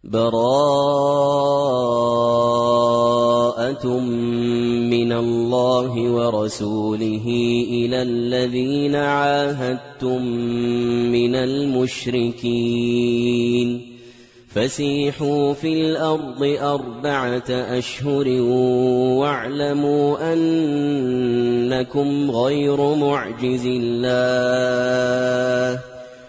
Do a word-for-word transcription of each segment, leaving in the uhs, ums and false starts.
براءة من الله ورسوله إلى الذين عاهدتم من المشركين فسيحوا في الأرض أربعة أشهر واعلموا أنكم غير معجز الله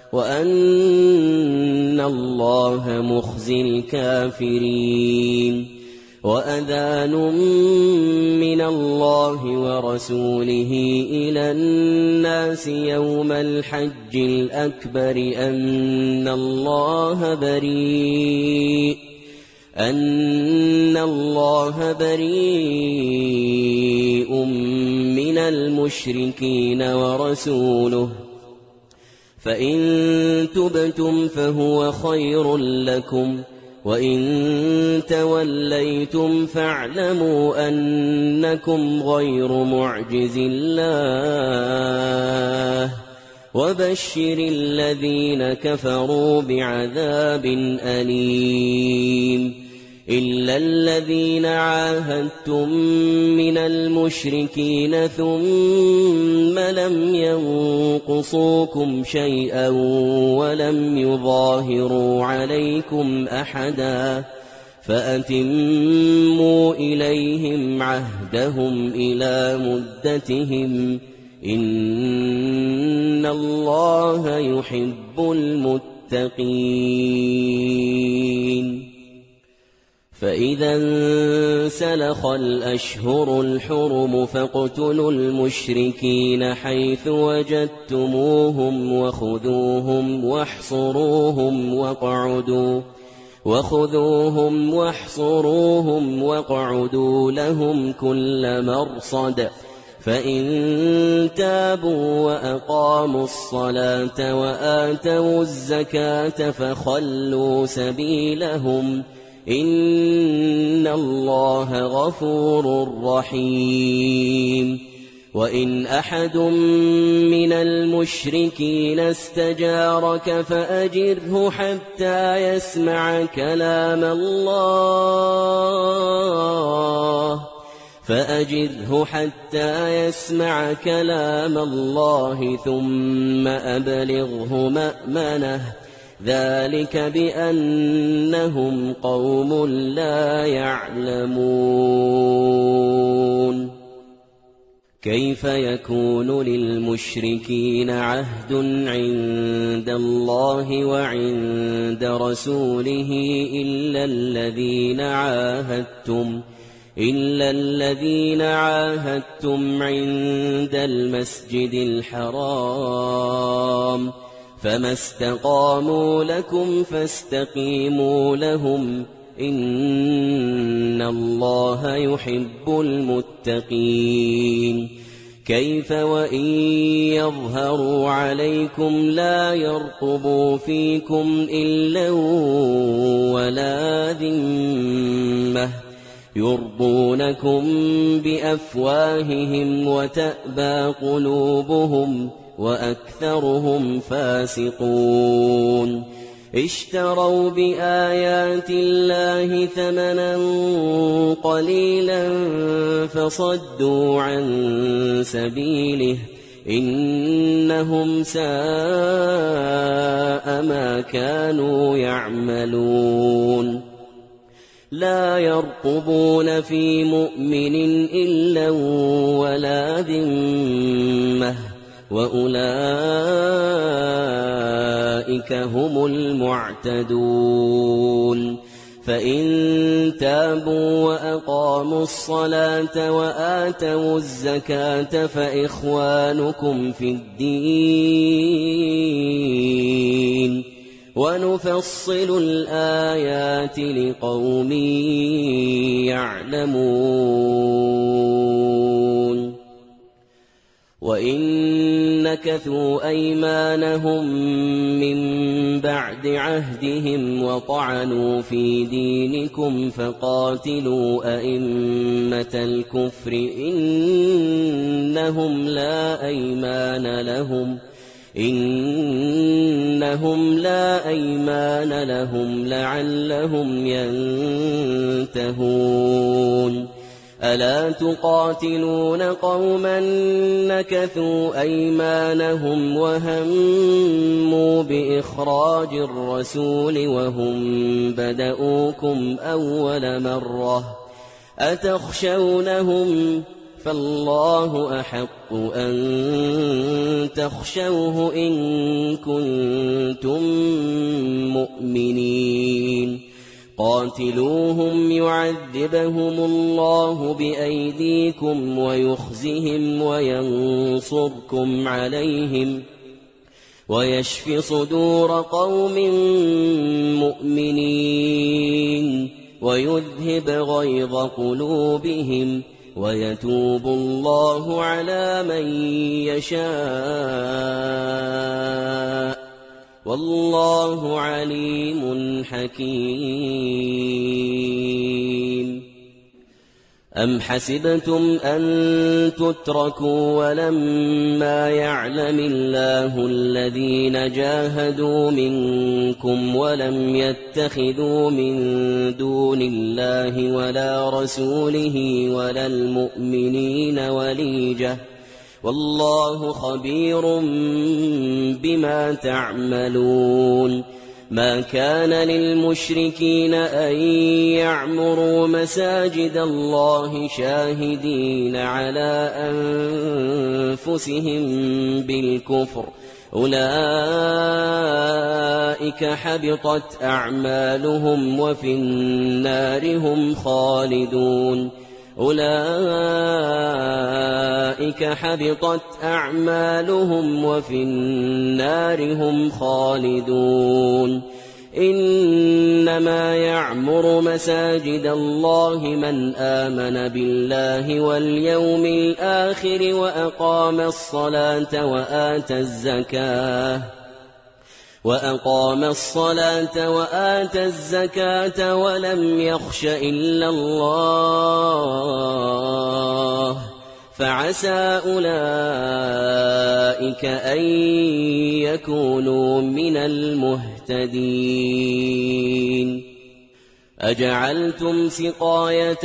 وأن الله مخزي الكافرين وأذان من الله ورسوله إلى الناس يوم الحج الأكبر أن الله بريء أن الله بريء من المشركين ورسوله فإن تبتم فهو خير لكم وإن توليتم فاعلموا أنكم غير معجز الله وبشر الذين كفروا بعذاب أليم إلا الذين عاهدتم من المشركين ثم لم ينقصوكم شيئا ولم يظاهروا عليكم أحدا فأتموا إليهم عهدهم إلى مدتهم إن الله يحب المتقين فإذا انسلخ الأشهر الحرم فاقتلوا المشركين حيث وجدتموهم وخذوهم واحصروهم واقعدوا وخذوهم واحصروهم واقعدوا لهم كل مرصد فإن تابوا وأقاموا الصلاة وآتوا الزكاة فخلوا سبيلهم إن الله غفور رحيم وإن أحد من المشركين استجارك فأجره حتى يسمع كلام الله فأجره حتى يسمع كلام الله ثم أبلغه مأمنه ذلك بأنهم قوم لا يعلمون كيف يكون للمشركين عهد عند الله وعند رسوله إلا الذين عاهدتم إلا الذين عاهدتم عند المسجد الحرام فما استقاموا لكم فاستقيموا لهم إن الله يحب المتقين كيف وإن يظهروا عليكم لا يرقبوا فيكم إلا ولا ذمة يرضونكم بأفواههم وتأبى قلوبهم وأكثرهم فاسقون اشتروا بآيات الله ثمنا قليلا فصدوا عن سبيله إنهم ساء ما كانوا يعملون لا يرقبون في مؤمن إلا ولا ذمة وأولئك هم المعتدون فإن تابوا وأقاموا الصلاة وآتوا الزكاة فإخوانكم في الدين ونفصل الآيات لقوم يعلمون وإن نكثوا أيمانهم من بعد عهدهم وطعنوا في دينكم فقاتلوا أئمة الكفر إنهم لا أيمان لهم إنهم لا أيمان لهم لعلهم ينتهون ألا تقاتلون قوما نكثوا أيمانهم وهموا بإخراج الرسول وهم بدؤوكم أول مرة أتخشونهم فالله أحق أن تخشوه إن كنتم مؤمنين قاتلوهم يعذبهم الله بأيديكم ويخزهم وينصركم عليهم ويشف صدور قوم مؤمنين ويذهب غيظ قلوبهم ويتوب الله على من يشاء والله عليم حكيم أم حسبتم أن تتركوا ولما يعلم الله الذين جاهدوا منكم ولم يتخذوا من دون الله ولا رسوله ولا المؤمنين وليجة والله خبير بما تعملون ما كان للمشركين أن يعمروا مساجد الله شاهدين على أنفسهم بالكفر أولئك حبطت أعمالهم وفي النار هم خالدون أولئك حبطت أعمالهم وفي النار هم خالدون إنما يعمر مساجد الله من آمن بالله واليوم الآخر وأقام الصلاة وآتى الزكاة وأقام الصلاة وآتى الزكاة ولم يخش إلا الله فعسى أولئك أن يكونوا من المهتدين أجعلتم سقاية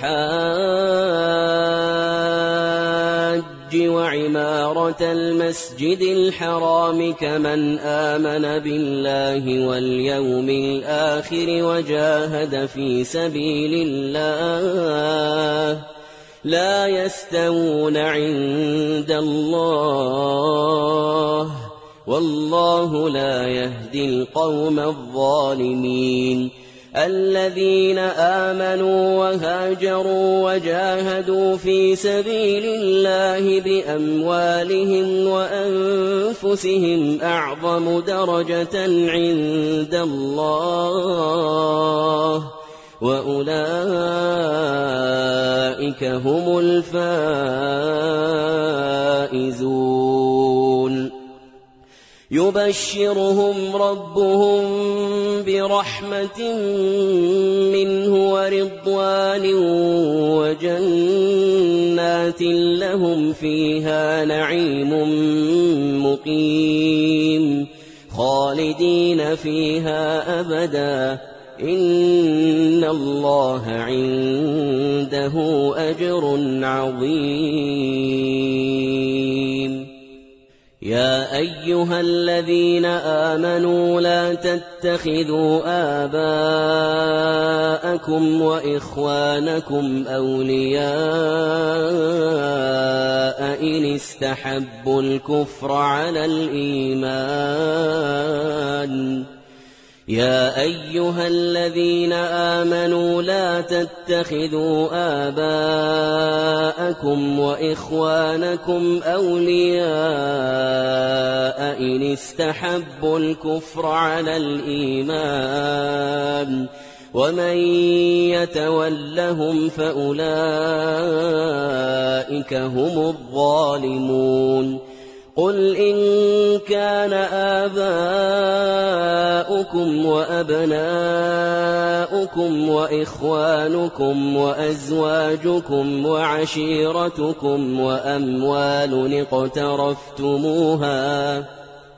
الحاج وعمارة المسجد الحرام كمن آمن بالله واليوم الآخر وجاهد في سبيل الله لا يستوون عند الله والله لا يهدي القوم الظالمين الذين آمنوا وهاجروا وجاهدوا في سبيل الله بأموالهم وأنفسهم أعظم درجة عند الله وأولئك هم الفائزون يبشرهم ربهم برحمة منه ورضوان وجنات لهم فيها نعيم مقيم خالدين فيها أبدا إن الله عنده أجر عظيم يا أيها الذين آمنوا لا تتخذوا آباءكم وإخوانكم أولياء إن استحبوا الكفر على الإيمان يا أيها الذين آمنوا لا تتخذوا آباءكم وإخوانكم أولياء إن استحبوا الكفر على الإيمان ومن يتولهم فأولئك هم الظالمون قل إن كان آباؤكم وأبناؤكم وإخوانكم وأزواجكم وعشيرتكم وأموال اقترفتموها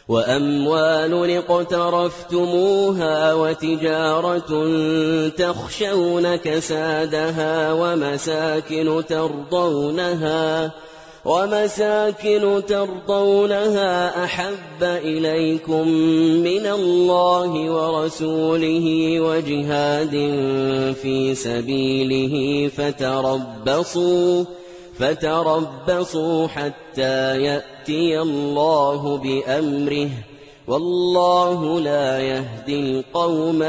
وأموال اقترفتموها وتجارة تخشون كسادها ومساكن ترضونها ومساكن ترضونها أحب إليكم من الله ورسوله وجهاد في سبيله فتربصوا فتربصوا حتى يأتي الله بأمره والله لا يهدي القوم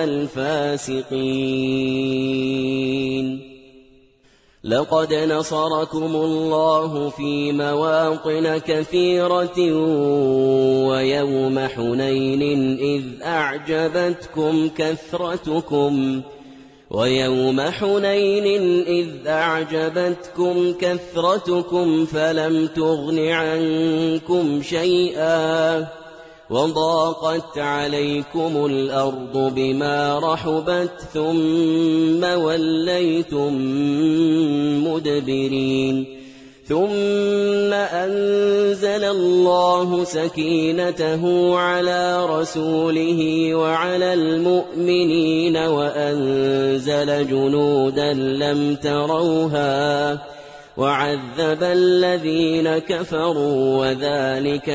الفاسقين. لقد نصركم الله في مواطن كثيرة ويوم حنين إذ أعجبتكم كثرتكم ويوم حنين إذ أعجبتكم كثرتكم فلم تغن عنكم شيئا وضاقت عليكم الأرض بما رحبت ثم وليتم مدبرين ثم أنزل الله سكينته على رسوله وعلى المؤمنين وأنزل جنودا لم تروها وعذب الذين كفروا وذلك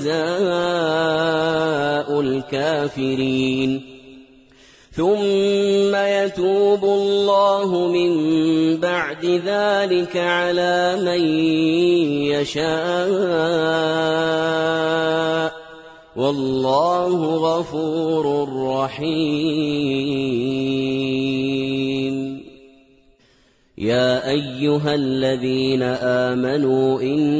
جزاء الكافرين. ثم يتوب الله من بعد ذلك على من يشاء والله غفور رحيم. يا أيها الذين آمنوا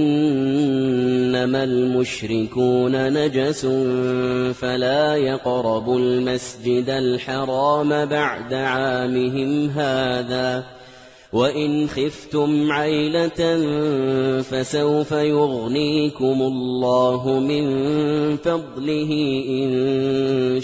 إنما المشركون نجس فلا يقربوا المسجد الحرام بعد عامهم هذا وإن خفتم عيلة فسوف يغنيكم الله من فضله إن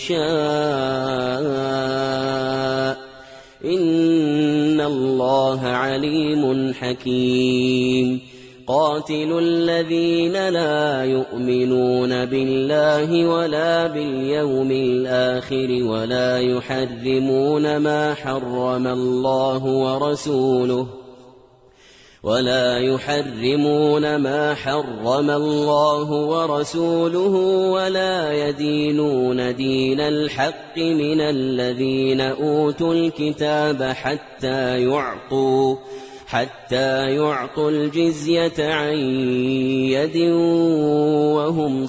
شاء إن الله عليم حكيم. قاتلوا الذين لا يؤمنون بالله ولا باليوم الآخر ولا يحرمون ما حرم الله ورسوله ولا يحرمون ما حرم الله ورسوله ولا يدينون دين الحق من الذين أوتوا الكتاب حتى يعطوا حتى يعطوا الجزية عن يد وهم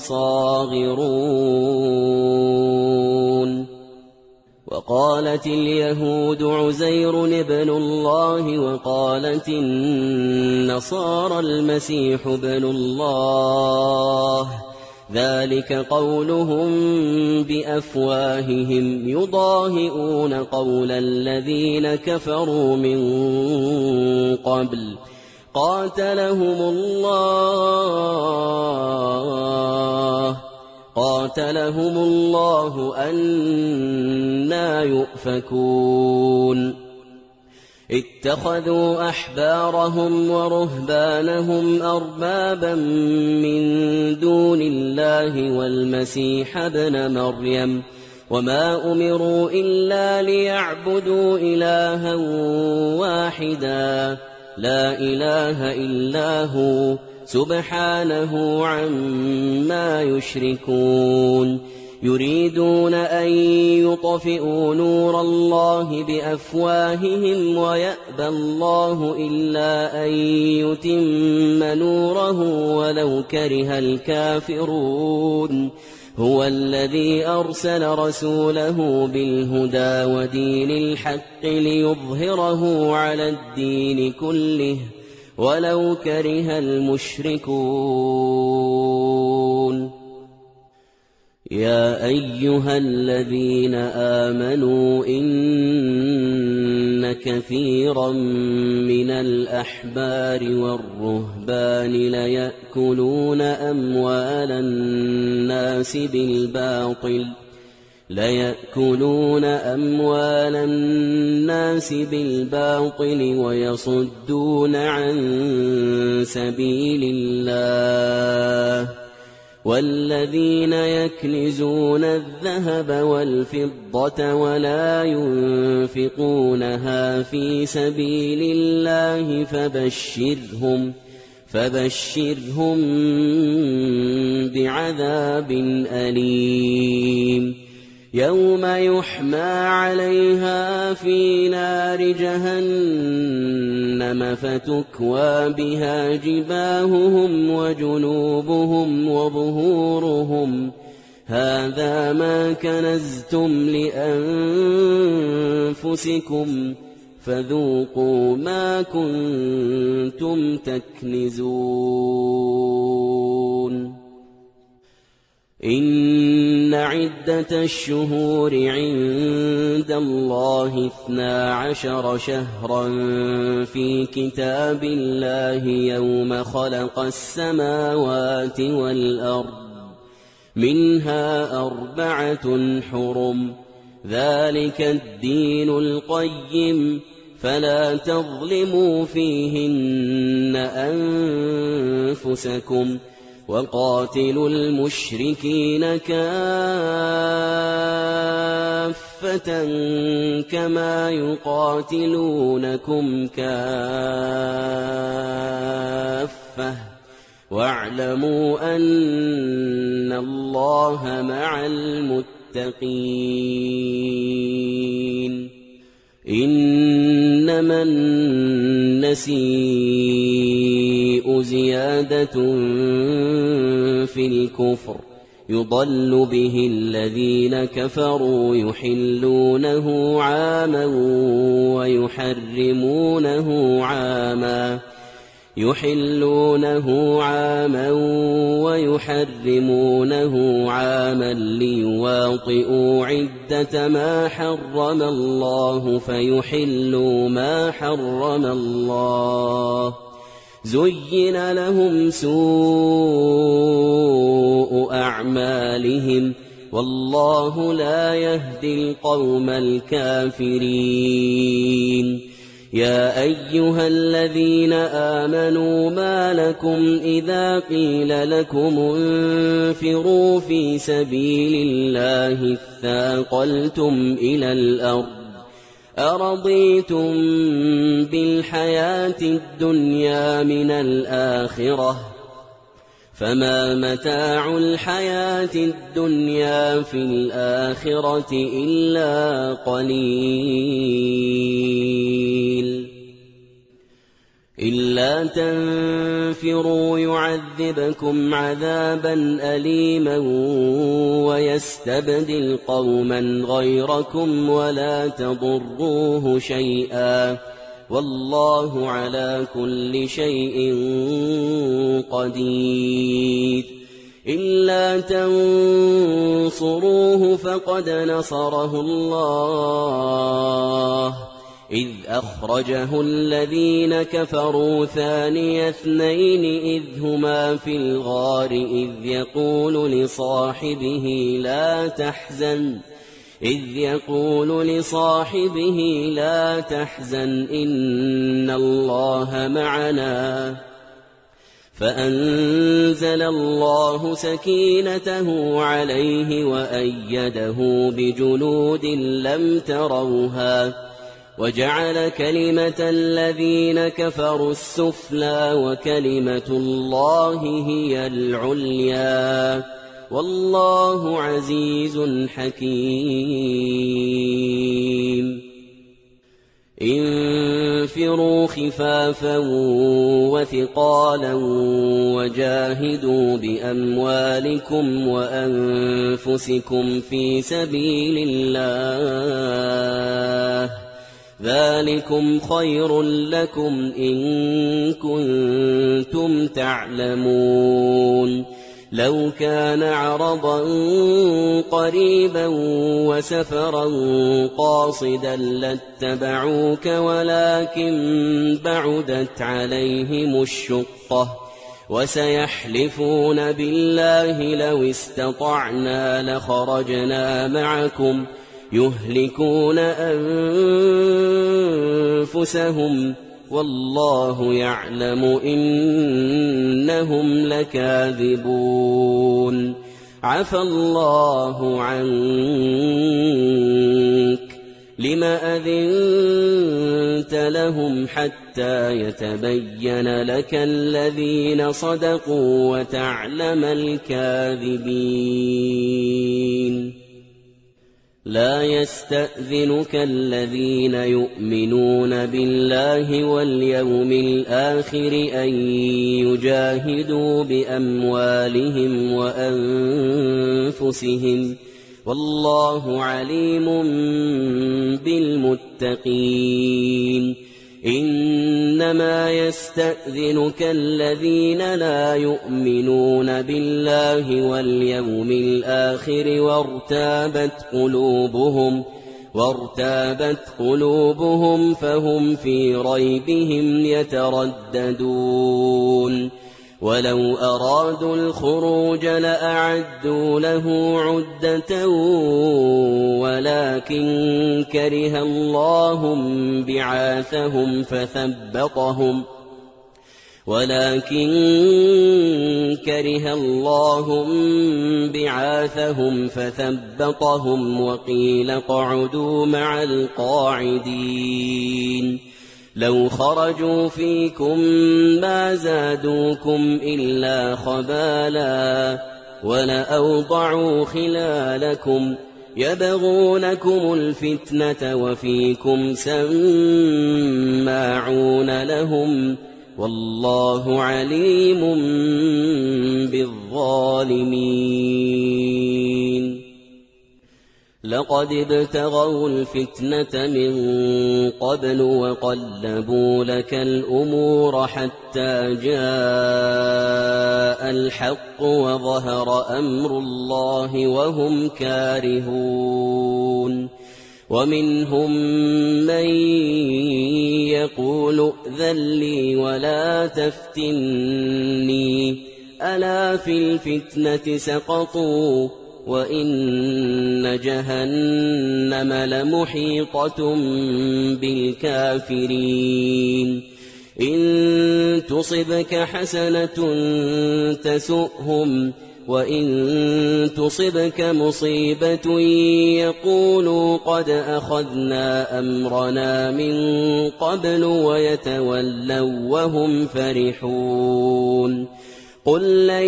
صاغرون. وقالت اليهود عزير ابن الله وقالت النصارى المسيح ابن الله ذلك قولهم بأفواههم يضاهئون قول الذين كفروا من قبل قاتلهم الله قاتلهم الله أنى يؤفكون. اتخذوا أحبارهم ورهبانهم أربابا من دون الله والمسيح ابن مريم وما أمروا إلا ليعبدوا إلها واحدا لا إله إلا هو سبحانه عما يشركون. يريدون أن يطفئوا نور الله بأفواههم ويأبى الله إلا أن يتم نوره ولو كره الكافرون. هو الذي أرسل رسوله بالهدى ودين الحق ليظهره على الدين كله ولو كره المشركون. يا أيها الذين آمنوا إن كثيرا من الأحبار والرهبان ليأكلون أموال الناس بالباطل ليأكلون أموال الناس بالباطل ويصدون عن سبيل الله والذين يكنزون الذهب والفضة ولا ينفقونها في سبيل الله فبشرهم فبشرهم بعذاب أليم يوم يحمى عليها في نار جهنم فتكوى بها جباههم وجنوبهم وظهورهم هذا ما كنزتم لأنفسكم فذوقوا ما كنتم تكنزون إن عدة الشهور عند الله اثنا عشر شهرا في كتاب الله يوم خلق السماوات والأرض منها أربعة حرم ذلك الدين القيم فلا تظلموا فيهن أنفسكم وقاتلوا المشركين كافة كما يقاتلونكم كافة واعلموا أن الله مع المتقين إنما النسيء زيادة في الكفر يضل به الذين كفروا يحلونه عاما ويحرمونه عاما يحلونه عاما ويحرمونه عاما ليواطئوا عدة ما حرم الله فيحلوا ما حرم الله زين لهم سوء أعمالهم والله لا يهدي القوم الكافرين يا أيها الذين آمنوا ما لكم إذا قيل لكم انفروا في سبيل الله اثاقلتم إلى الأرض أرضيتم بالحياة الدنيا من الآخرة فما متاع الحياة الدنيا في الآخرة إلا قليل إلا تنفروا يعذبكم عذابا أليما ويستبدل قوما غيركم ولا تضروه شيئا والله على كل شيء قدير إلا تنصروه فقد نصره الله إذ أخرجه الذين كفروا ثاني اثنين إذ هما في الغار إذ يقول لصاحبه لا تحزن إذ يقول لصاحبه لا تحزن إن الله معنا فأنزل الله سكينته عليه وأيده بجنود لم تروها وجعل كلمة الذين كفروا السفلى وكلمة الله هي العليا والله عزيز حكيم انفروا خفافا وثقالا وجاهدوا بأموالكم وأنفسكم في سبيل الله ذلكم خير لكم إن كنتم تعلمون لو كان عرضا قريبا وسفرا قاصدا لاتبعوك ولكن بعدت عليهم الشقة وسيحلفون بالله لو استطعنا لخرجنا معكم يهلكون أنفسهم والله يعلم إنهم لكاذبون عفى الله عنك لم أذنت لهم حتى يتبين لك الذين صدقوا وتعلم الكاذبين لا يستأذنك الذين يؤمنون بالله واليوم الآخر أن يجاهدوا بأموالهم وأنفسهم والله عليم بالمتقين إنما يستأذنك الذين لا يؤمنون بالله واليوم الآخر وارتابت قلوبهم وارتابت قلوبهم فهم في ريبهم يترددون ولو أرادوا الخروج لأعدوا له عدة ولكن كره الله بعاثهم فثبطهم ولكن كره الله بعاثهم فثبطهم وقيل اقعدوا مع القاعدين لو خرجوا فيكم ما زادوكم إلا خبالا ولأوضعوا خلالكم يبغونكم الفتنة وفيكم سماعون لهم والله عليم بالظالمين لقد ابتغوا الفتنة من قبل وقلبوا لك الأمور حتى جاء الحق وظهر أمر الله وهم كارهون ومنهم من يقول ائذن لي ولا تفتني ألا في الفتنة سقطوا وإن جهنم لمحيطة بالكافرين إن تصبك حسنة تسؤهم وإن تصبك مصيبة يقولوا قد أخذنا أمرنا من قبل ويتولوا وهم فرحون قل لن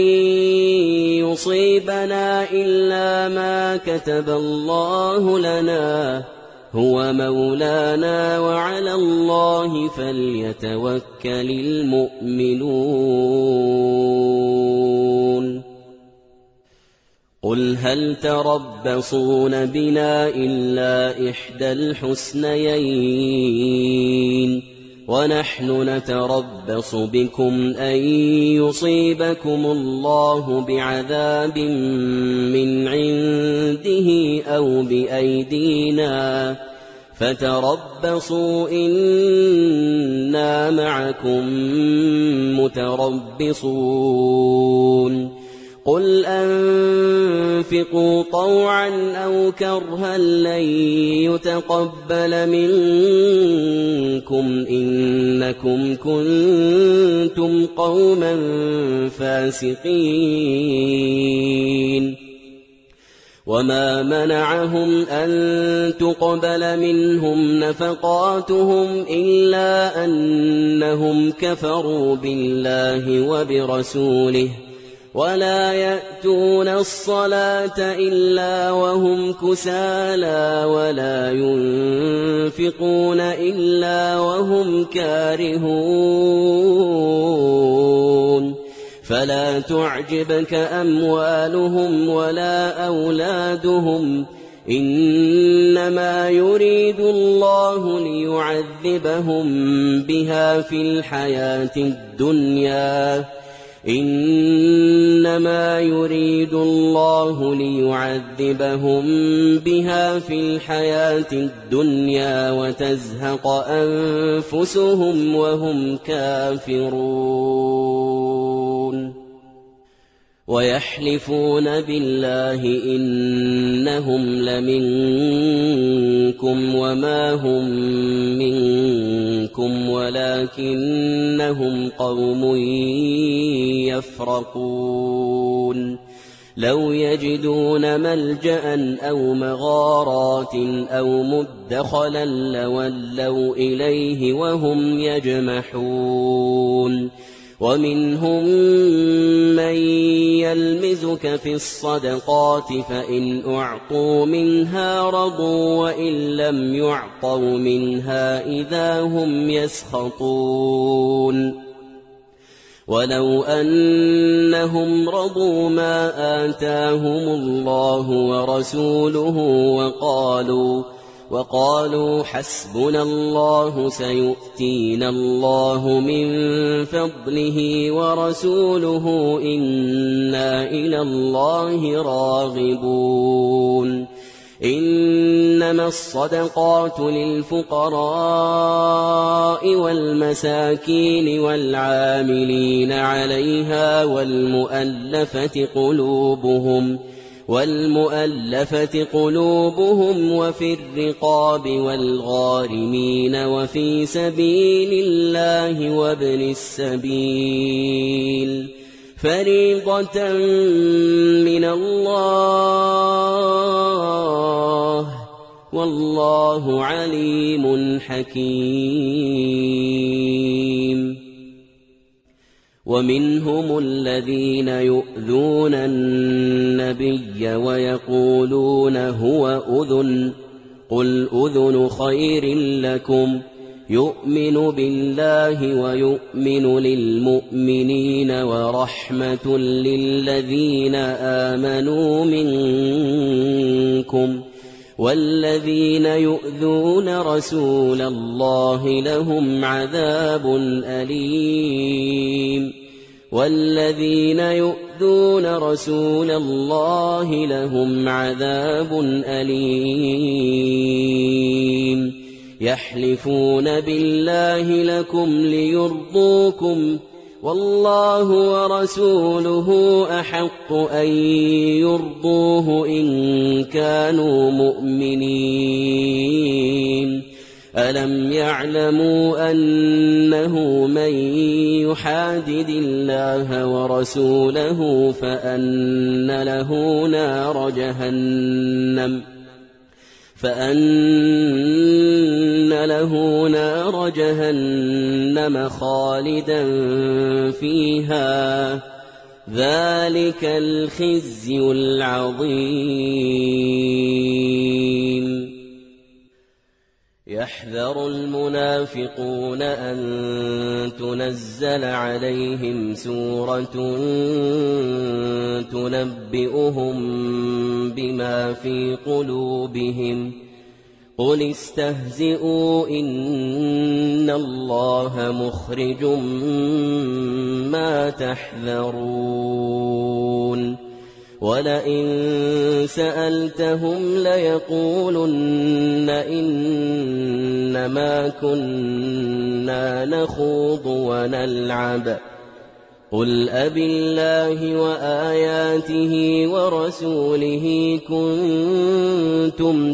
يصيبنا إلا ما كتب الله لنا هو مولانا وعلى الله فليتوكل المؤمنون قل هل تربصون بنا إلا إحدى الحسنيين ونحن نتربص بكم أن يصيبكم الله بعذاب من عنده أو بأيدينا فتربصوا إنا معكم متربصون قل أنفقوا طوعا أو كرها لن يتقبل منكم إنكم كنتم قوما فاسقين وما منعهم أن تقبل منهم نفقاتهم إلا أنهم كفروا بالله وبرسوله ولا يأتون الصلاة إلا وهم كسالى ولا ينفقون إلا وهم كارهون فلا تعجبك أموالهم ولا أولادهم إنما يريد الله ليعذبهم بها في الحياة الدنيا إنما يريد الله ليعذبهم بها في الحياة الدنيا وتزهق أنفسهم وهم كافرون ويحلفون بالله إنهم لمنكم وما هم منكم ولكنهم قوم يفرقون لو يجدون ملجأ أو مغارات أو مدخلا لولوا إليه وهم يجمحون ومنهم من يلمزك في الصدقات فإن أعطوا منها رضوا وإن لم يعطوا منها إذا هم يسخطون ولو أنهم رضوا ما آتاهم الله ورسوله وقالوا وقالوا حسبنا الله سيؤتينا الله من فضله ورسوله إنا إلى الله راغبون إنما الصدقات للفقراء والمساكين والعاملين عليها والمؤلفة قلوبهم والمؤلفة قلوبهم وفي الرقاب والغارمين وفي سبيل الله وابن السبيل فريضة من الله والله عليم حكيم ومنهم الذين يؤذون النبي ويقولون هو أذن قل أذن خير لكم يؤمن بالله ويؤمن للمؤمنين ورحمة للذين آمنوا منكم والذين يؤذون رسول الله لهم عذاب أليم والذين يؤذون رسول الله لهم عذاب أليم يحلفون بالله لكم ليرضوكم والله ورسوله أحق أن يرضوه إن كانوا مؤمنين ألم يعلموا أنه من يحادد الله ورسوله فأن له نار جهنم فأن له نار جهنم خالدا فيها ذلك الخزي العظيم يحذر المنافقون أن تنزل عليهم سورة تنبئهم بما في قلوبهم قل استهزئوا إن الله مخرج ما تحذرون ولئن سألتهم ليقولن إنما كنا نخوض ونلعب قل أبالله وآياته ورسوله كنتم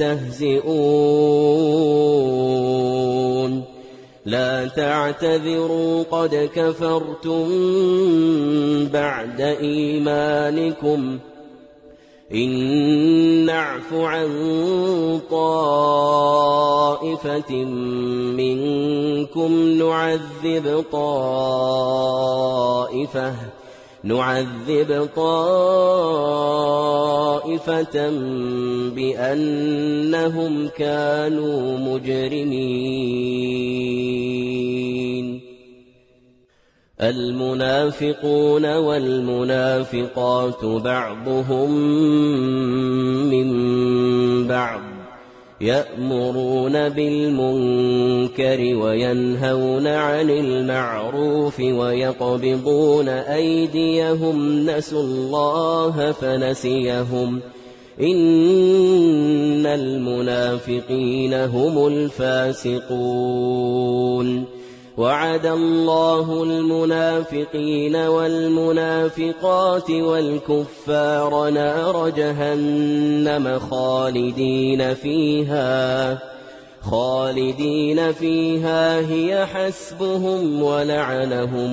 تستهزئون لا تعتذروا قد كفرتم بعد إيمانكم إن نعف عن طائفة منكم نعذب طائفة نعذب طائفة بأنهم كانوا مجرمين المنافقون والمنافقات بعضهم من بعض يأمرون بالمنكر وينهون عن المعروف ويقبضون أيديهم نسوا الله فنسيهم إن المنافقين هم الفاسقون وعد الله المنافقين والمنافقات والكفار نار جهنم خالدين فيها خالدين فيها هي حسبهم ولعنهم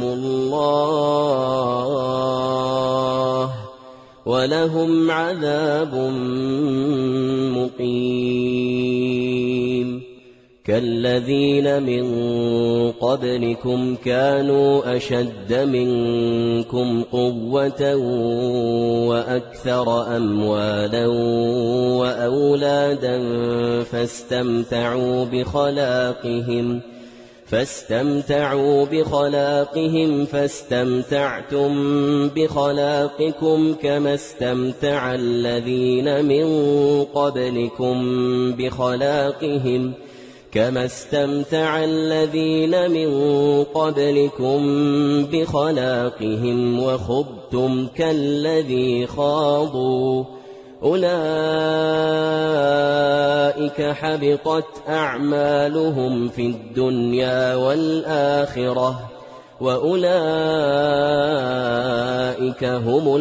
الله ولهم عذاب مقيم كالذين من قبلكم كانوا أشد منكم قوة وأكثر أموالا وأولادا فاستمتعوا بخلاقهم فاستمتعوا بخلاقهم فاستمتعتم بخلاقكم كما استمتع الذين من قبلكم بخلاقهم كما استمتع الذين من قبلكم بخلاقهم وخضتم كالذي خاضوا أولئك حبطت أعمالهم في الدنيا والآخرة وأولئك هم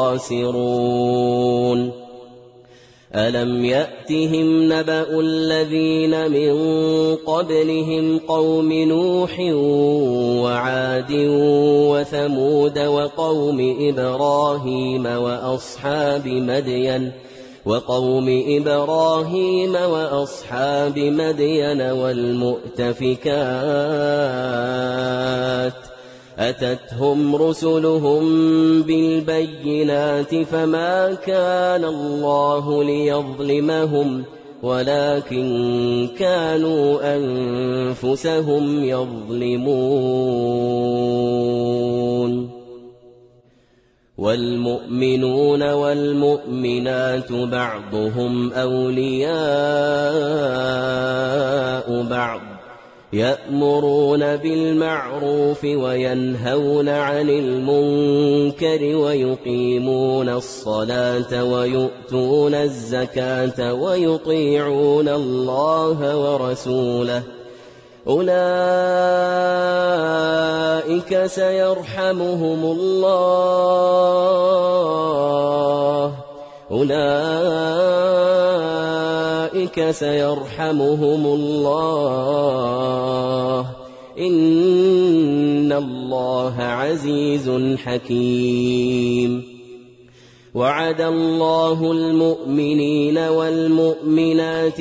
الخاسرون ألم يأتهم نبأ الذين من قبلهم قوم نوح وعاد وثمود وقوم إبراهيم وأصحاب مدين وقوم إبراهيم وأصحاب مدين والمؤتفكات أتتهم رسلهم بالبينات فما كان الله ليظلمهم ولكن كانوا أنفسهم يظلمون والمؤمنون والمؤمنات بعضهم أولياء بعض يأمرون بالمعروف وينهون عن المنكر ويقيمون الصلاة ويؤتون الزكاة ويطيعون الله ورسوله أولئك سيرحمهم الله أولئك سيرحمهم الله إن الله عزيز حكيم وعد الله المؤمنين والمؤمنات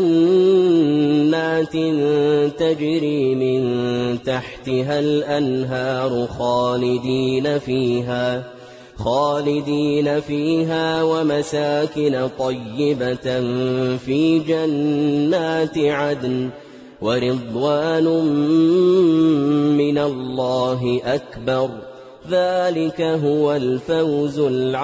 جنات تجري من تحتها الأنهار خالدين فيها خالدين فيها ومساكن طيبة في جنات عدن ورضوان من الله أكبر ذلك هو الفوز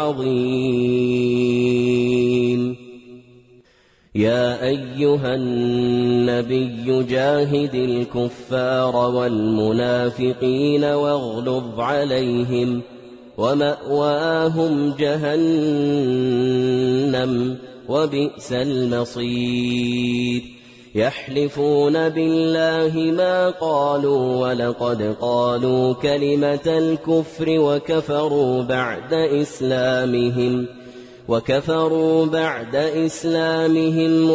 العظيم يا أيها النبي جاهد الكفار والمنافقين واغلظ عليهم ومأواهم جهنم وبئس المصير يحلفون بالله ما قالوا ولقد قالوا كلمة الكفر وكفروا بعد إسلامهم وكفروا بعد إسلامهم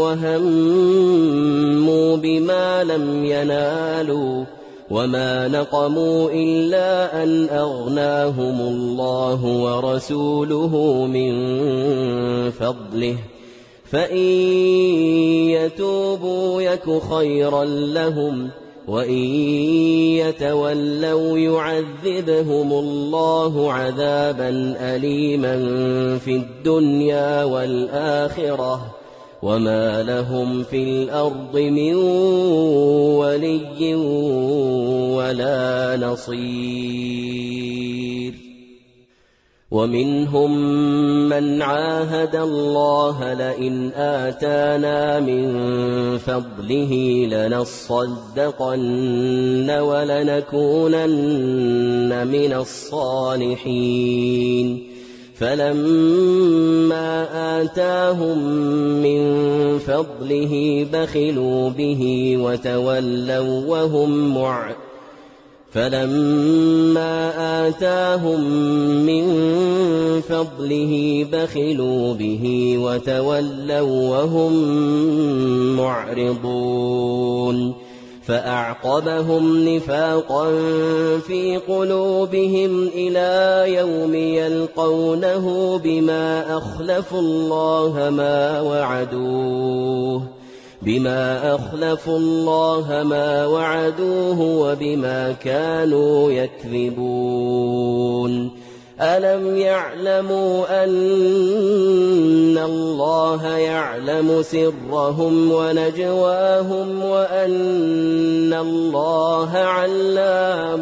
وهموا بما لم ينالوا وما نقموا إلا أن أغناهم الله ورسوله من فضله فإن يتوبوا يك خيرا لهم وإن يتولوا يعذبهم الله عذابا أليما في الدنيا والآخرة وما لهم في الأرض من ولي ولا نصير ومنهم من عاهد الله لئن آتانا من فضله لنصدقن ولنكونن من الصالحين فلما آتاهم من فضله بخلوا به وتولوا وهم معرضون فلما آتاهم من فضله بخلوا به وتولوا وهم معرضون فأعقبهم نفاقا في قلوبهم إلى يوم يلقونه بما أخلفوا الله ما وعدوه بما أخلفوا الله ما وعدوه وبما كانوا يكذبون ألم يعلموا أن الله يعلم سرهم ونجواهم وأن الله علام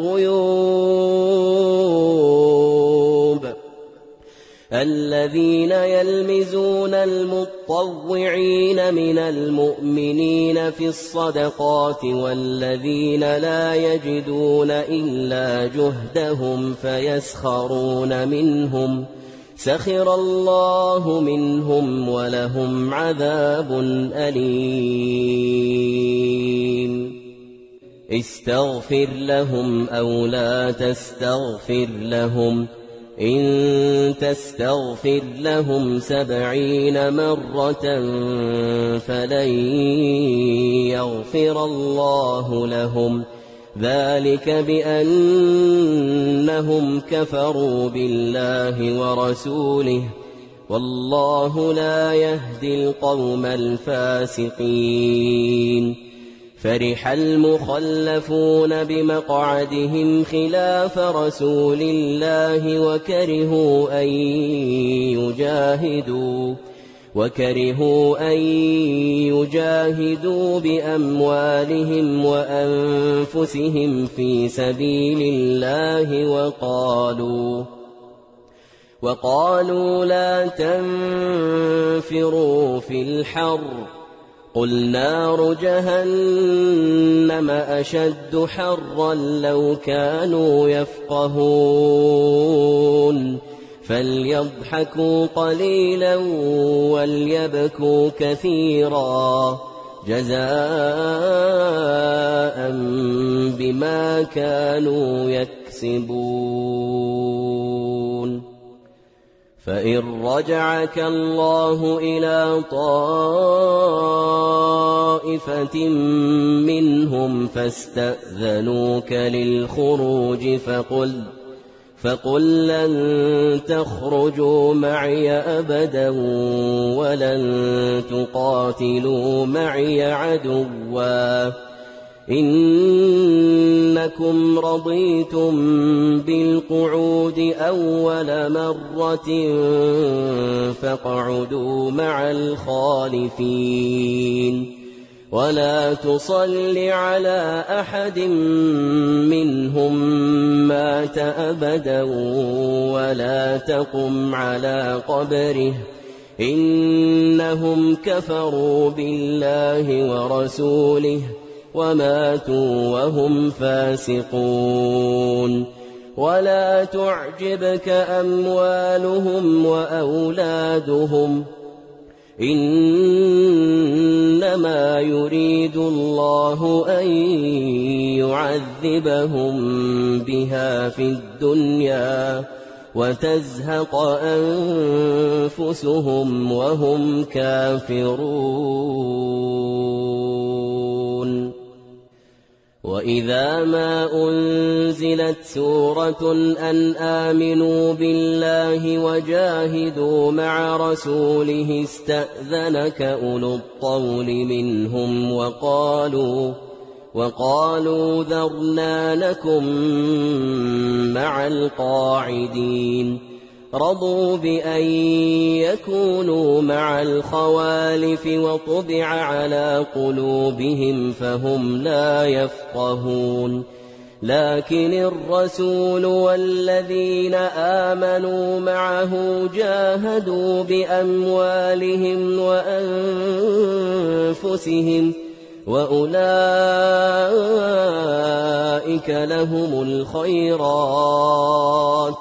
الغيوب الذين يلمزون المطوعين من المؤمنين في الصدقات والذين لا يجدون إلا جهدهم فيسخرون منهم سخر الله منهم ولهم عذاب أليم استغفر لهم أو لا تستغفر لهم إن تستغفر لهم سبعين مرة فلن يغفر الله لهم ذلك بأنهم كفروا بالله ورسوله والله لا يهدي القوم الفاسقين فرح المخلفون بمقعدهم خلاف رسول الله وكرهوا أن يجاهدوا وكرهوا أن يجاهدوا بأموالهم وأنفسهم في سبيل الله وقالوا وقالوا لا تنفروا في الحر قل نار جهنم أشد حرا لو كانوا يفقهون فليضحكوا قليلا وليبكوا كثيرا جزاء بما كانوا يكسبون فإن رجعك الله إلى طائفة منهم فاستأذنوك للخروج فقل فقل لن تخرجوا معي أبدا ولن تقاتلوا معي عدوا إنكم رضيتم بالقعود أول مرة فاقعدوا مع الخالفين ولا تصل على أحد منهم مات أبدا ولا تقم على قبره إنهم كفروا بالله ورسوله وماتوا وهم فاسقون ولا تعجبك أموالهم وأولادهم إنما يريد الله أن يعذبهم بها في الدنيا وتزهق أنفسهم وهم كافرون وإذا ما أنزلت سورة أن آمنوا بالله وجاهدوا مع رسوله استأذنك أولو الطول منهم وقالوا وقالوا ذرنا نكن مع القاعدين رضوا بأن يكونوا مع الخوالف وطبع على قلوبهم فهم لا يفقهون لكن الرسول والذين آمنوا معه جاهدوا بأموالهم وأنفسهم وأولئك لهم الخيرات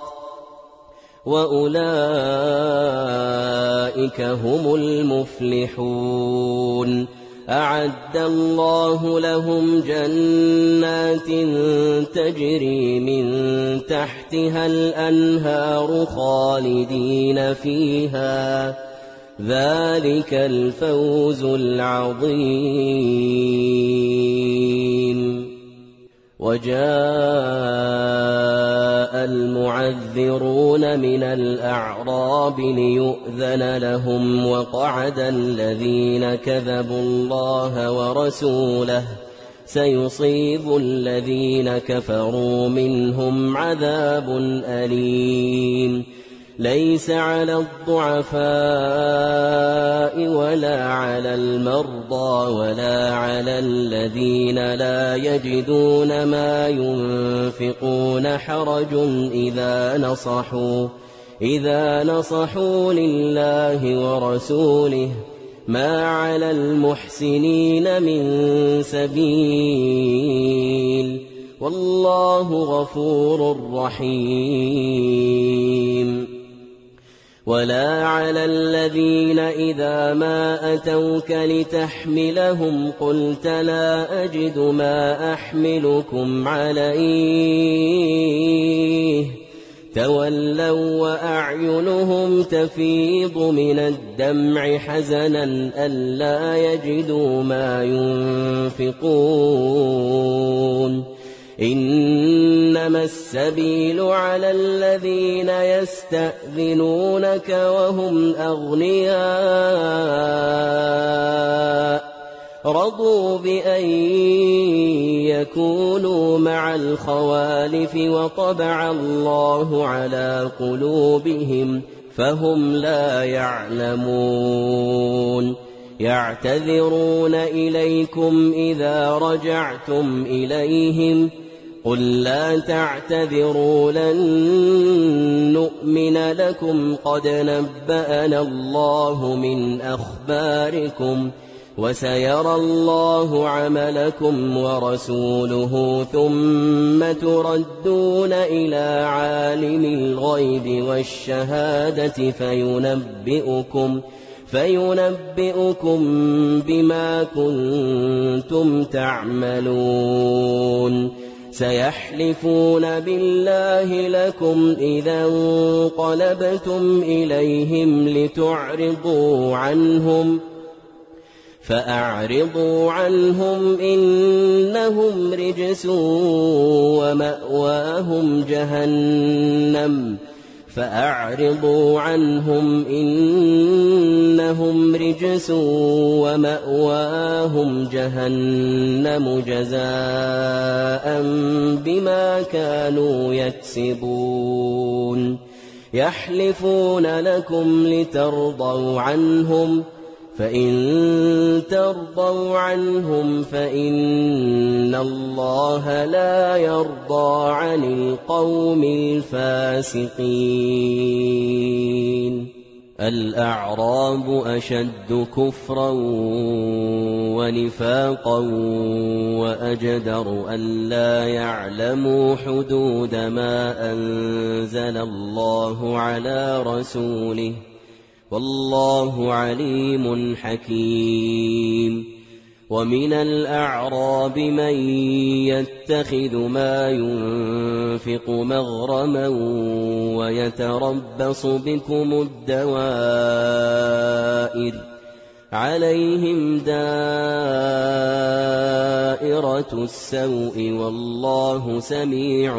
وأولئك هم المفلحون أعد الله لهم جنات تجري من تحتها الأنهار خالدين فيها ذلك الفوز العظيم. وجاء المعذرون من الأعراب ليؤذن لهم وقعد الذين كذبوا الله ورسوله سيصيب الذين كفروا منهم عذاب أليم. ليس على الضعفاء ولا على المرضى ولا على الذين لا يجدون ما ينفقون حرج إذا نصحوا إذا نصحوا لله ورسوله ما على المحسنين من سبيل والله غفور رحيم. ولا على الذين إذا ما أتوك لتحملهم قلت لا أجد ما أحملكم عليه تولوا وأعينهم تفيض من الدمع حزنا ألا يجدوا ما ينفقون. إنما السبيل على الذين يستأذنونك وهم أغنياء رضوا بأن يكونوا مع الخوالف وطبع الله على قلوبهم فهم لا يعلمون. يعتذرون إليكم إذا رجعتم إليهم قل لا تعتذروا لن نؤمن لكم قد نبأنا الله من أخباركم وسيرى الله عملكم ورسوله ثم تردون إلى عالم الغيب والشهادة فينبئكم فينبئكم بما كنتم تعملون. سيحلفون بالله لكم إذا انقلبتم إليهم لتعرضوا عنهم فأعرضوا عنهم إنهم رجس ومأواهم جهنم فأعرضوا عنهم إنهم رجس ومأواهم جهنم جزاء بما كانوا يكسبون. يحلفون لكم لترضوا عنهم فإن ترضوا عنهم فإن الله لا يرضى عن القوم الفاسقين. الأعراب أشد كفرا ونفاقا وأجدر ألا يعلموا حدود ما أنزل الله على رسوله والله عليم حكيم. ومن الأعراب من يتخذ ما ينفق مغرما ويتربص بكم الدوائر عليهم دائرة السوء والله سميع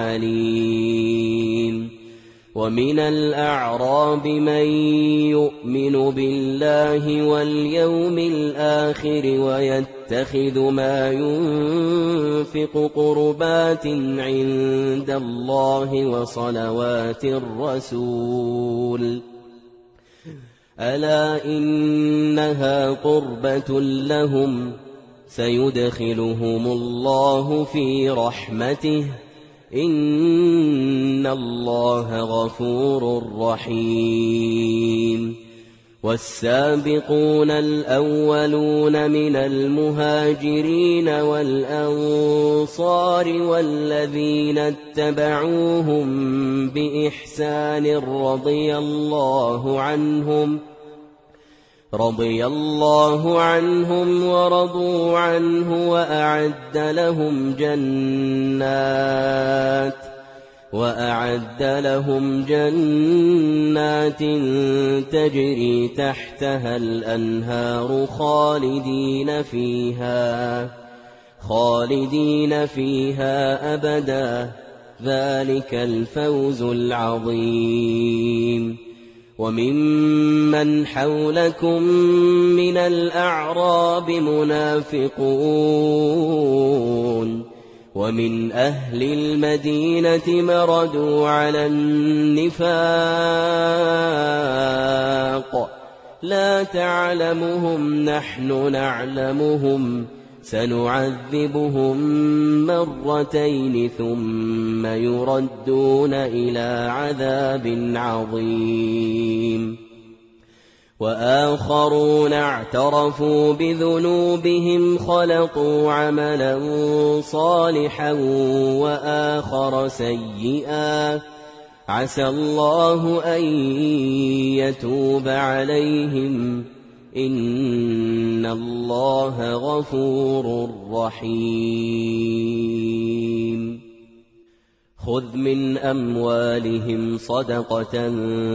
عليم. ومن الأعراب من يؤمن بالله واليوم الآخر ويتخذ ما ينفق قربات عند الله وصلوات الرسول ألا إنها قربة لهم سيدخلهم الله في رحمته إن الله غفور رحيم. والسابقون الأولون من المهاجرين والأنصار والذين اتبعوهم بإحسان رضي الله عنهم رضي الله عنهم ورضوا عنه وأعد لهم جنات وأعد لهم جنات تجري تحتها الأنهار خالدين فيها خالدين فيها أبدا، ذلك الفوز العظيم. وممن حولكم من الأعراب منافقون، ومن أهل المدينة مردوا على النفاق لا تعلمهم نحن نعلمهم سنعذبهم مرتين ثم يردون إلى عذاب عظيم. وآخرون اعترفوا بذنوبهم خلطوا عملا صالحا وآخر سيئا عسى الله أن يتوب عليهم إن الله غفور رحيم. خذ من أموالهم صدقة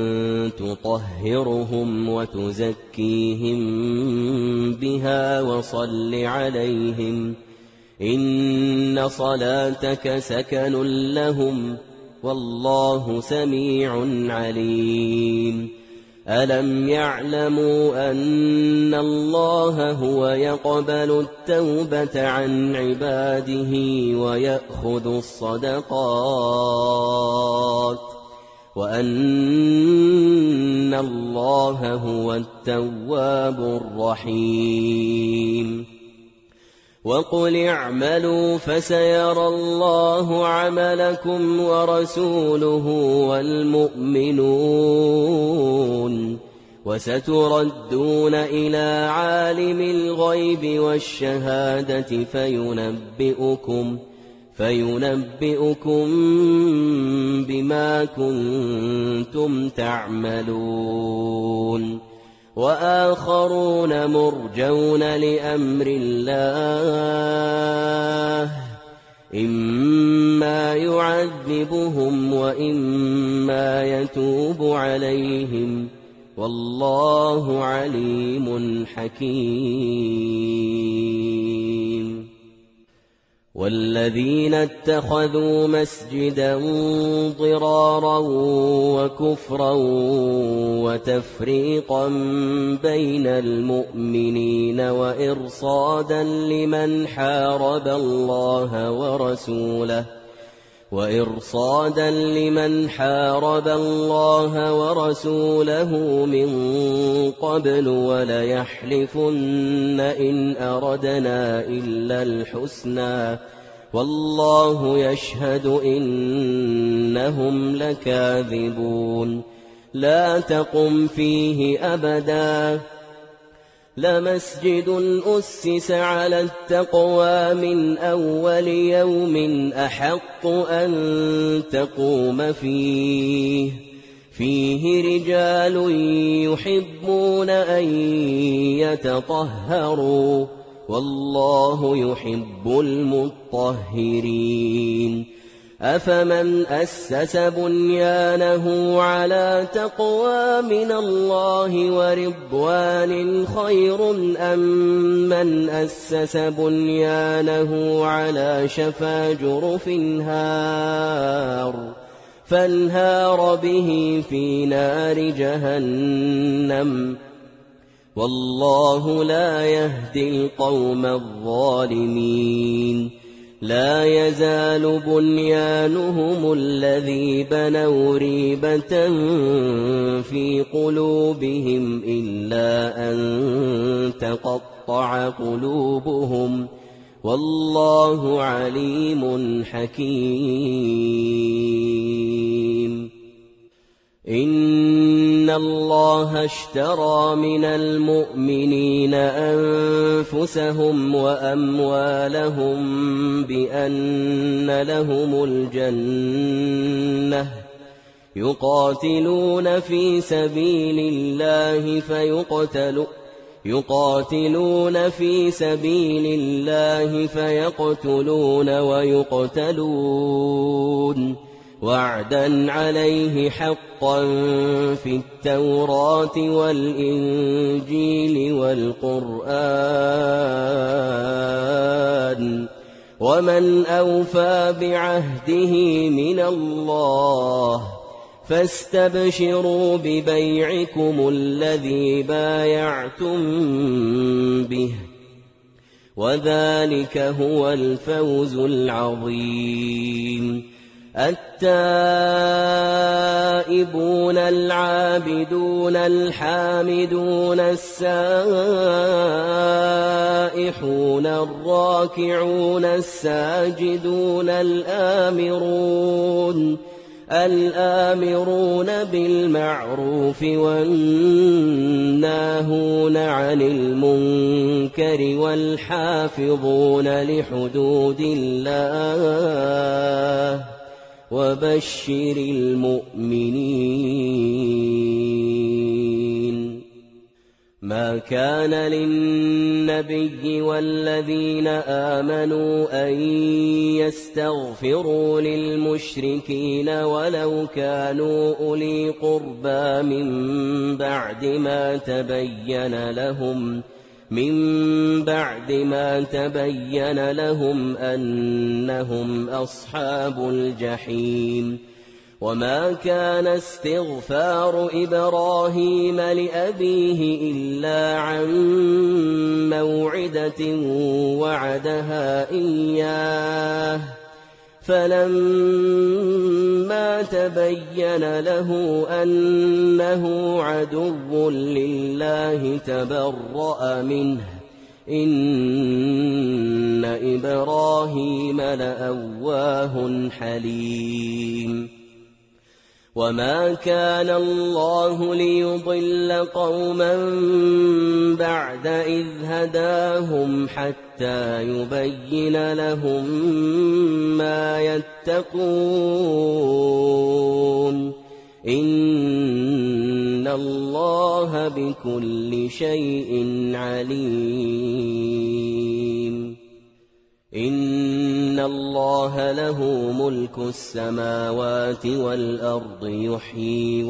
تطهرهم وتزكيهم بها وصل عليهم إن صلاتك سكن لهم والله سميع عليم. ألم يعلموا أن الله هو يقبل التوبة عن عباده ويأخذ الصدقات وأن الله هو التواب الرحيم. وقل اعملوا فسيرى الله عملكم ورسوله والمؤمنون وستردون إلى عالم الغيب والشهادة فينبئكم فينبئكم بما كنتم تعملون. وآخرون مرجون لأمر الله إما يعذبهم وإما يتوب عليهم والله عليم حكيم. والذين اتخذوا مسجدا ضرارا وكفرا وتفريقا بين المؤمنين وإرصادا لمن حارب الله ورسوله وإرصادا لمن حارب الله ورسوله من قبل وليحلفن إن أردنا إلا الحسنى والله يشهد إنهم لكاذبون. لا تقم فيه أبدا لمسجد أسس على التقوى من أول يوم أحق أن تقوم فيه فيه رجال يحبون أن يتطهروا والله يحب المطهرين. أفمن أسس بنيانه على تقوى من الله ورضوان خير أم من أسس بنيانه على شفا جرف هار فانهار به في نار جهنم والله لا يهدي القوم الظالمين. لا يزال بنيانهم الذي بنوا ريبة في قلوبهم إلا أن تقطع قلوبهم والله عليم حكيم. إن الله اشترى من المؤمنين أنفسهم وأموالهم بأن لهم الجنة يقاتلون في سبيل الله فيقتلون يقاتلون في سبيل الله فيقتلون ويقتلون وعدا عليه حقا في التوراة والإنجيل والقرآن ومن أوفى بعهده من الله فاستبشروا ببيعكم الذي بايعتم به وذلك هو الفوز العظيم. التائبون العابدون الحامدون السائحون الراكعون الساجدون الآمرون الآمرون بالمعروف والناهون عن المنكر والحافظون لحدود الله وبشر المؤمنين. ما كان للنبي والذين آمنوا أن يستغفروا للمشركين ولو كانوا أولي قربى من بعد ما تبين لهم من بعد ما تبين لهم أنهم أصحاب الجحيم. وما كان استغفار إبراهيم لأبيه إلا عن موعدة وعدها إياه فلما تبين له أنه عدو لله تبرأ منه إن إبراهيم لأواه حليم. وما كان الله ليضل قوما بعد إذ هداهم حتى يبين لهم ما يتقون إن الله بكل شيء عليم. إن الله له ملك السماوات والأرض يحيي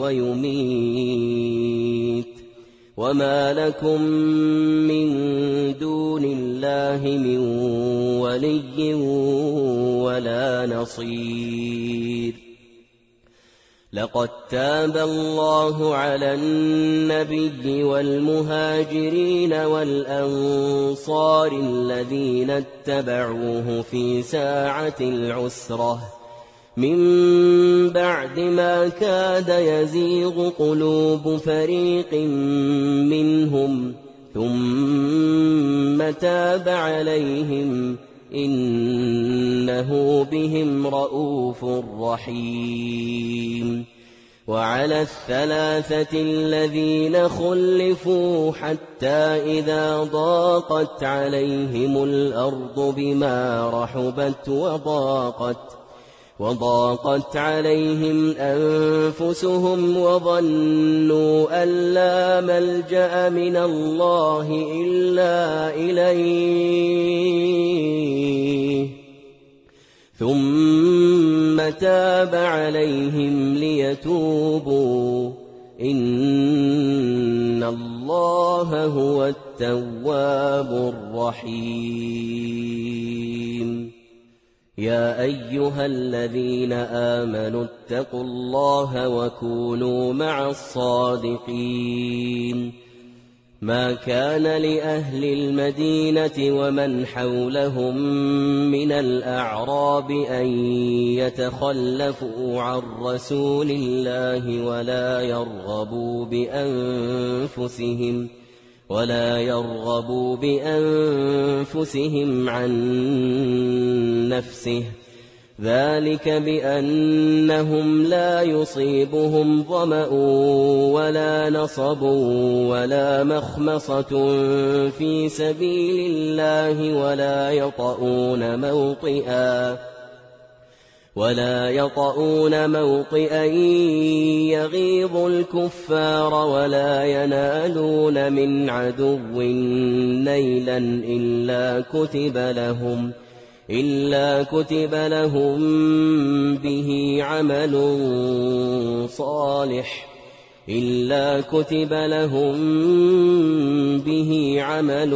ويميت وما لكم من دون الله من ولي ولا نصير. لقد تاب الله على النبي والمهاجرين والأنصار الذين اتبعوه في ساعة العسرة من بعد ما كاد يزيغ قلوب فريق منهم ثم تاب عليهم إنه بهم رءوف رحيم. وعلى الثلاثة الذين خلفوا حتى إذا ضاقت عليهم الأرض بما رحبت وضاقت وضاقت عليهم أنفسهم وظنوا أن لا ملجأ من الله إلا إليه ثم تاب عليهم ليتوبوا إن الله هو التواب الرحيم. يا أيها الذين آمنوا اتقوا الله وكونوا مع الصادقين. ما كان لأهل المدينة ومن حولهم من الأعراب أن يتخلفوا عن رسول الله ولا يرغبوا بأنفسهم ولا يرغبوا بأنفسهم عن نفسه ذلك بأنهم لا يصيبهم ظمأ ولا نصب ولا مخمصة في سبيل الله ولا يطؤون موطئا ولا يطؤون موطئا يغيظ الكفار ولا ينالون من عدو نيلا إلا كتب لهم إلا كتب لهم به عمل صالح إلا كتب لهم به عمل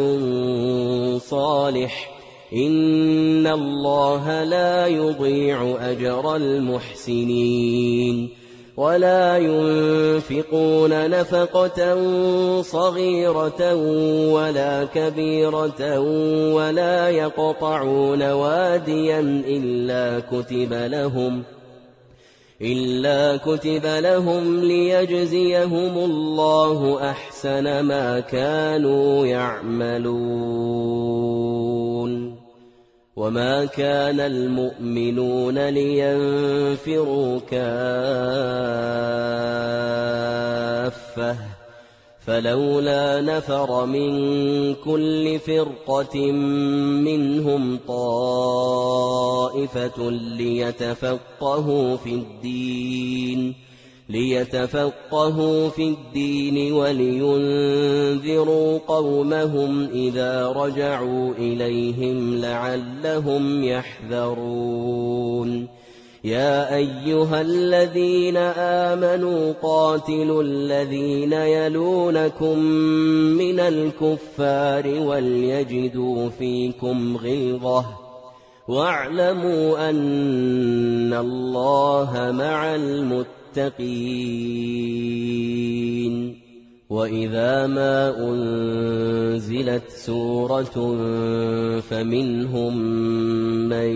صالح إن الله لا يضيع أجر المحسنين ولا ينفقون نفقة صغيرة ولا كبيرة ولا يقطعون واديا إلا كتب لهم إلا كتب لهم ليجزيهم الله أحسن ما كانوا يعملون وما كان المؤمنون لينفروا كافة فلولا نفر من كل فرقة منهم طائفة ليتفقهوا في الدين ليتفقهوا في الدين ولينذروا قومهم إذا رجعوا إليهم لعلهم يحذرون يا أيها الذين آمنوا قاتلوا الذين يلونكم من الكفار وليجدوا فيكم غلظة واعلموا أن الله مع المتقين وإذا ما أنزلت سورة فمنهم من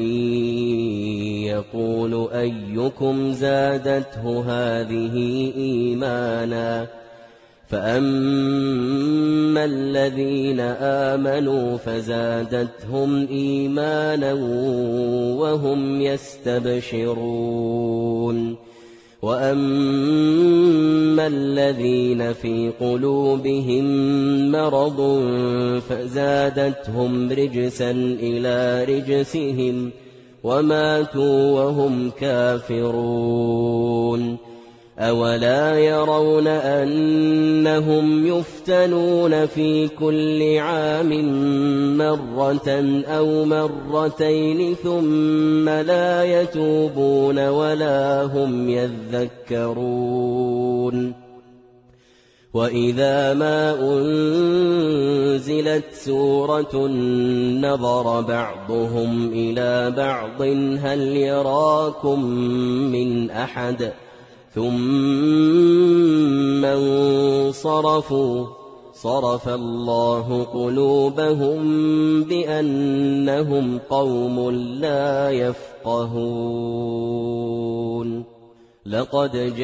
يقول أيكم زادته هذه إيمانا فأما الذين آمنوا فزادتهم إيمانا وهم يستبشرون وأما الذين في قلوبهم مرض فزادتهم رجسا إلى رجسهم وماتوا وهم كافرون أولا يرون أنهم يفتنون في كل عام مرة أو مرتين ثم لا يتوبون ولا هم يذكرون وإذا ما أنزلت سورة نظر بعضهم إلى بعض هل يراكم من أحد ثم انصرفوا صرف الله قلوبهم بأنهم قوم لا يفقهون لقد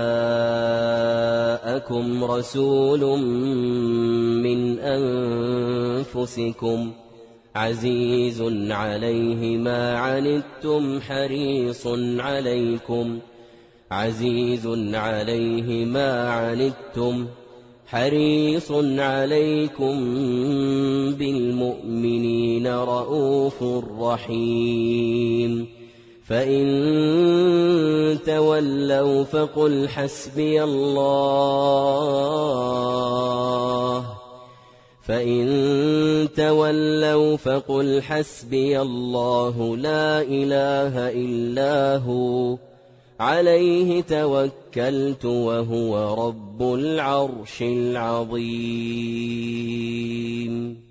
جاءكم رسول من أنفسكم عزيز عليه ما عنتم حريص عليكم عزيز عليه ما عنتم حريص عليكم بالمؤمنين رءوف رحيم فإن تولوا فقل حسبي الله فإن تولوا فقل حسبي الله لا إله إلا هو عليه توكلت وهو رب العرش العظيم